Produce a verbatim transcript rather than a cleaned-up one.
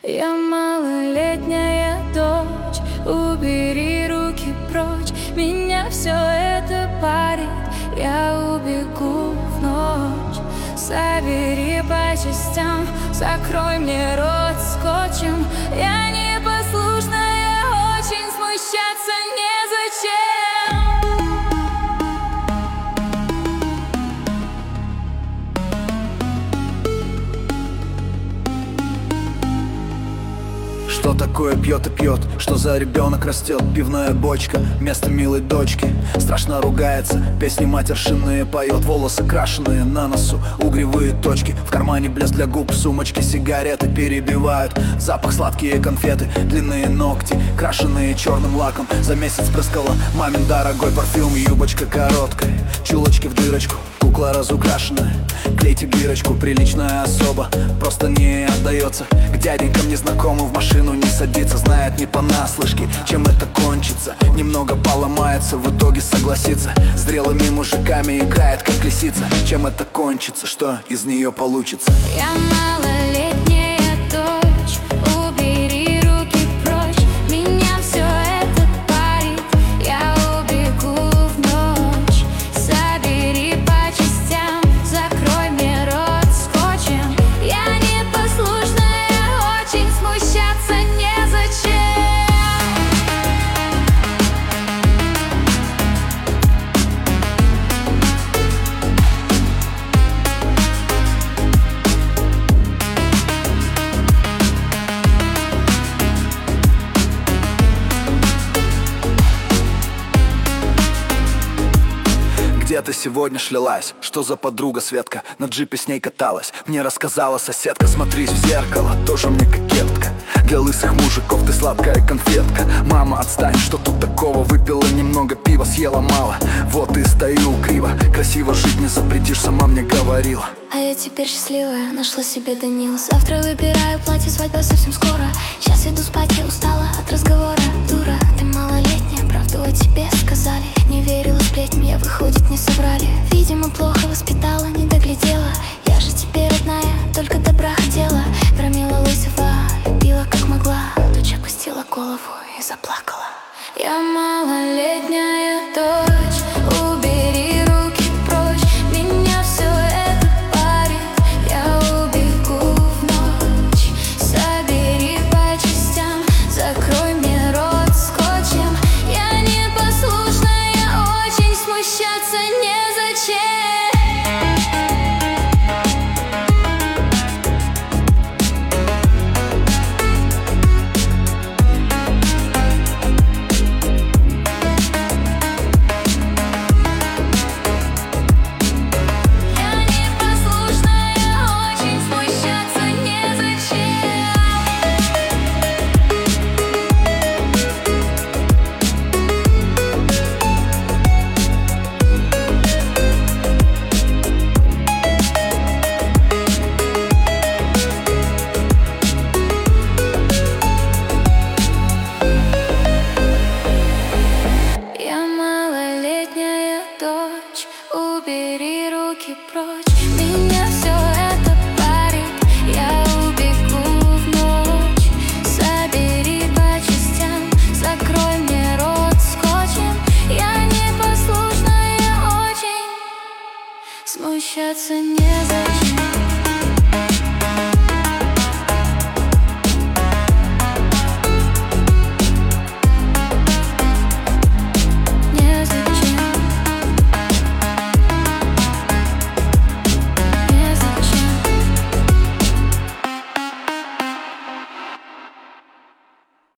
Я малолетняя дочь, убери руки прочь. Меня все это парит, я убегу в ночь. Собери по частям, закрой мне рот скотчем. Я непослушная, очень смущаться незачем. Что такое пьет и пьет? Что за ребенок растет? Пивная бочка вместо милой дочки. Страшно ругается, песни матершинные поет. Волосы крашеные, на носу угревые точки. В кармане блеск для губ, сумочки, сигареты перебивают. Запах сладкие конфеты, длинные ногти, крашеные черным лаком. За месяц прыскала мамин дорогой парфюм. Юбочка короткая, чулочки в дырочку, кукла разукрашенная. Клейте бирочку, приличная особа просто не отдается к дяденькам незнакомым, в машину не садится. Знает не понаслышке, чем это кончится. Немного поломается, в итоге согласится. С зрелыми мужиками играет как лисица. Чем это кончится, что из нее получится? Я малолетняя дочь, убери руки прочь. Меня все это парит, я убегу в ночь. Собери по частям, закрой мне рот скотчем. Я непослушная, очень смущаться незачем. Где ты сегодня шлялась? Что за подруга Светка? На джипе с ней каталась. Мне рассказала соседка, смотрись в зеркало, тоже мне кокетка. Для лысых мужиков ты сладкая конфетка. Мама, отстань, что тут такого? Выпила немного пива, съела мало. Вот и стою криво. Красиво жить не запретишь, сама мне говорила. А я теперь счастливая, нашла себе Данила. Завтра выбираю платье, свадьба совсем скоро. Сейчас иду спать, я устала от разговора.